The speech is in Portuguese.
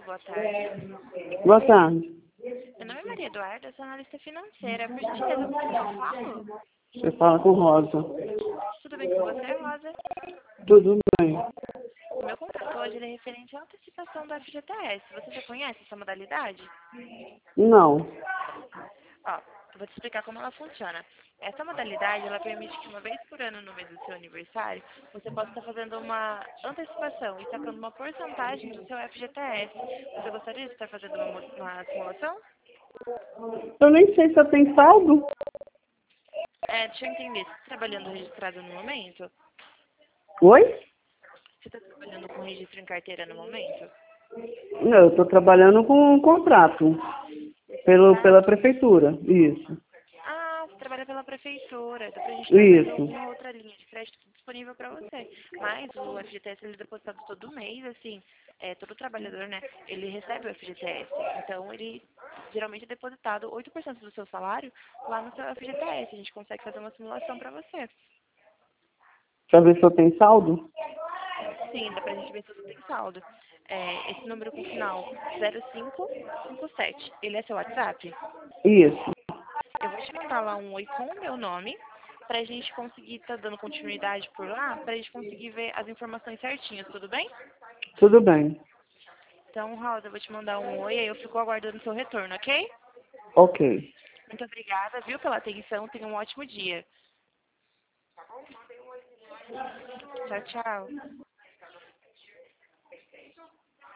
boa tarde. Boa tarde. Meu nome é Maria Eduarda, eu sou analista financeira. Por gentileza, com quem eu falo? Você fala com Rosa. Tudo bem com você, Rosa? Tudo bem. O meu contato hoje ele é referente à antecipação do FGTS. Você já conhece essa modalidade? Não. Ó, eu vou te explicar como ela funciona. Essa modalidade, ela permite que uma vez por ano, no mês do seu aniversário, você possa estar fazendo uma antecipação e sacando uma porcentagem do seu FGTS. Você gostaria de estar fazendo uma simulação? Eu nem sei se eu tenho saldo. Deixa eu entender. Você está trabalhando registrado no momento? Oi? Você está trabalhando com registro em carteira no momento? Não, eu estou trabalhando com um contrato pela Contrato? prefeitura. Isso. Ah, você trabalha pela prefeitura. Então, pra gente estar vendo Isso. alguma outra linha de crédito disponível para você. Mas o FGTS ele é depositado todo mês, assim, todo trabalhador, né, ele recebe o FGTS. Então, ele geralmente é depositado 8% do seu salário lá no seu FGTS. A gente consegue fazer uma simulação para você. Pra ver se eu tenho saldo? Sim, dá pra gente ver se você tem saldo. Esse número com final 0557, ele é seu WhatsApp? Isso. Eu vou te mandar lá um oi com o meu nome, pra gente conseguir estar dando continuidade por lá, pra gente conseguir ver as informações certinhas, tudo bem? Tudo bem. Então, Rosa, eu vou te mandar um oi, aí eu fico aguardando o seu retorno, ok? Ok. Muito obrigada, viu, pela atenção, tenha um ótimo dia. Tchau, tchau.